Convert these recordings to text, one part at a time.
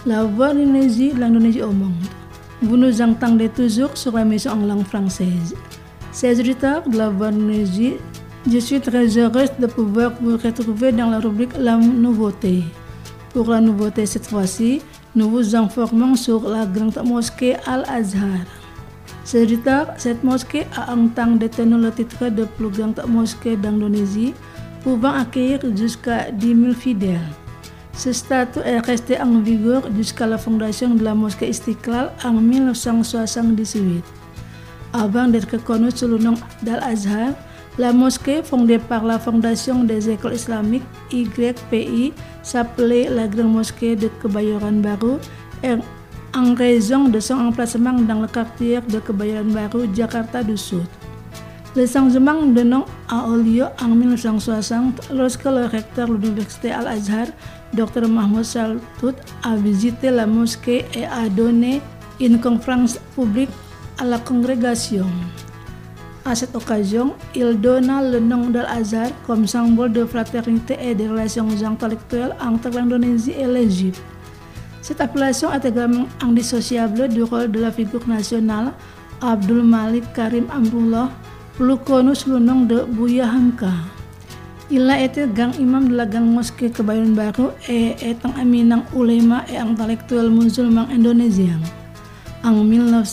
La Voix d'Indonésie, l'Indonésie au monde. Vous nous entendez toujours sur la mission en langue française. Chers auditeurs de la Voix d'Indonésie, je suis très heureuse de pouvoir vous retrouver dans la rubrique La Nouveauté. Pour la nouveauté cette fois-ci, nous vous informons sur la grande mosquée Al-Azhar. Chers auditeurs, cette mosquée a un temps détenu le titre de plus grande mosquée d'Indonésie, pouvant accueillir jusqu'à 10 000 fidèles. Ce statut est resté en vigueur jusqu'à la fondation de la mosquée Istiqlal en 1978. Avant d'être connue sous le nom d'Al-Azhar, la mosquée fondée par la Fondation des écoles islamiques YPI s'appelait la Grande Mosquée de Kebayoran Baru en raison de son emplacement dans le quartier de Kebayoran Baru, Jakarta du Sud. Le changement de nom a eu lieu en 1960 lorsque le recteur de l'université Al-Azhar, Dr Mahmoud Shaltut, a visité la mosquée et a donné une conférence publique à la congrégation. À cette occasion, il donna le nom d'Al-Azhar comme symbole de fraternité et de relations intellectuelles entre l'Indonésie et l'Égypte. Cette appellation est également indissociable du rôle de la figure nationale Abdul Malik Karim Amrullah, plus connu sous le nom de Buya Hamka. Il a été grand imam de la grande mosquée Kebayoran Baru et est un éminent ulama et intellectuel musulman indonésien. En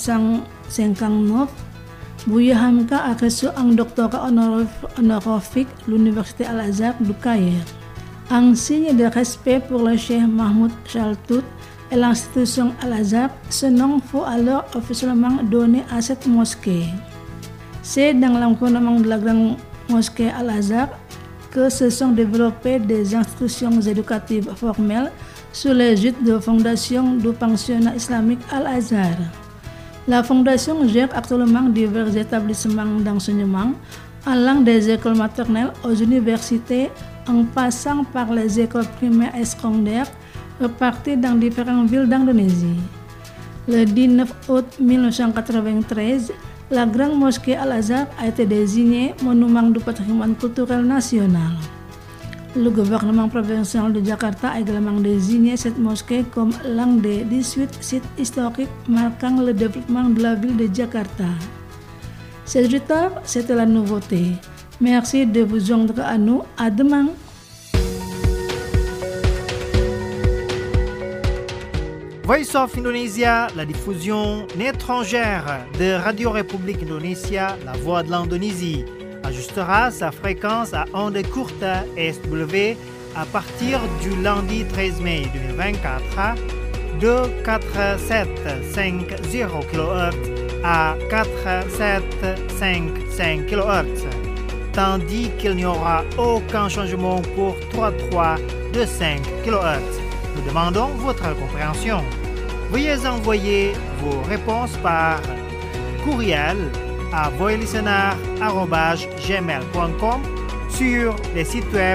1959, Buya Hamka a reçu un doctorat honorifique à l'université Al-Azhar du Caire. En signe de respect pour le cheikh Mahmoud Shaltut et l'institution Al-Azhar, ce nom fut alors officiellement donné à cette mosquée. C'est dans l'environnement de la grande mosquée Al-Azhar que se sont développées des institutions éducatives formelles sous l'égide de la fondation du pensionnat islamique Al-Azhar. La fondation gère actuellement divers établissements d'enseignement, allant des écoles maternelles aux universités en passant par les écoles primaires et secondaires réparties dans différentes villes d'Indonésie. Le 19 août 1993, la grande mosquée Al-Azhar a été désignée monument du patrimoine culturel national. Le gouvernement provincial de Jakarta a également désigné cette mosquée comme l'un des 18 sites historiques marquant le développement de la ville de Jakarta. Chers auditeurs, c'était la nouveauté. Merci de vous joindre à nous. À demain. Voice of Indonesia, la diffusion étrangère de Radio République Indonésia, la voix de l'Indonésie, ajustera sa fréquence à ondes courtes SW à partir du lundi 13 mai 2024 de 4750 kHz à 4755 kHz, tandis qu'il n'y aura aucun changement pour 33 de 5 kHz. Nous demandons votre compréhension. Veuillez envoyer vos réponses par courriel à voilistener@gmail.com sur les sites web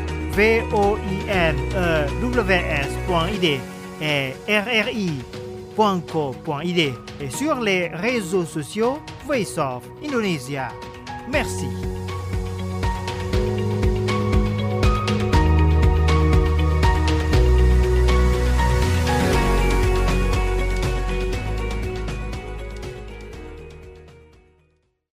voinews.id et rri.co.id et sur les réseaux sociaux Voice of Indonesia. Merci.